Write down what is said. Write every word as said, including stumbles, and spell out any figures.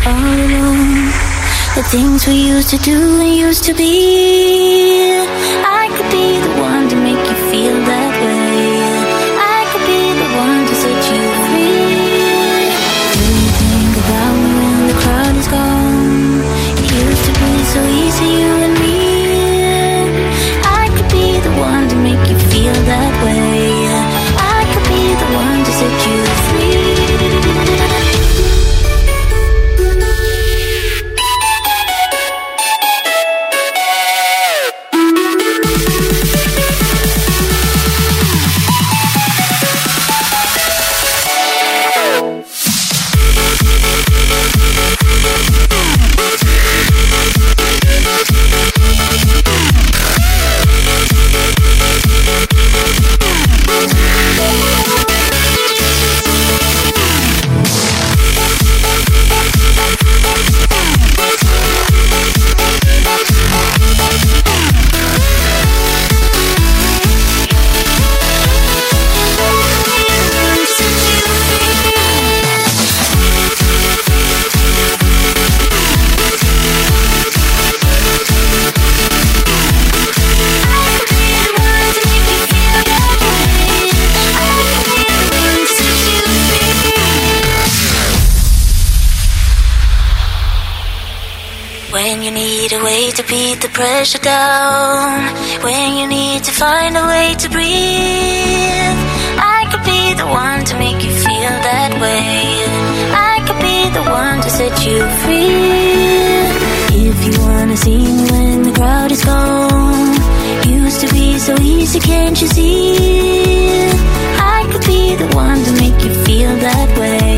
all alone. The things we used to do and used to be. I could be the one to make you feel that way. I could be the one to set you free. Do you think about me when the crowd is gone? It used to be so easy, you and me. I could be the one to make you feel that way. I could be the one to set you free. When you need a way to beat the pressure down, when you need to find a way to breathe, I could be the one to make you feel that way. I could be the one to set you free. If you wanna see me when the crowd is gone, used to be so easy, can't you see? I could be the one to make you feel that way.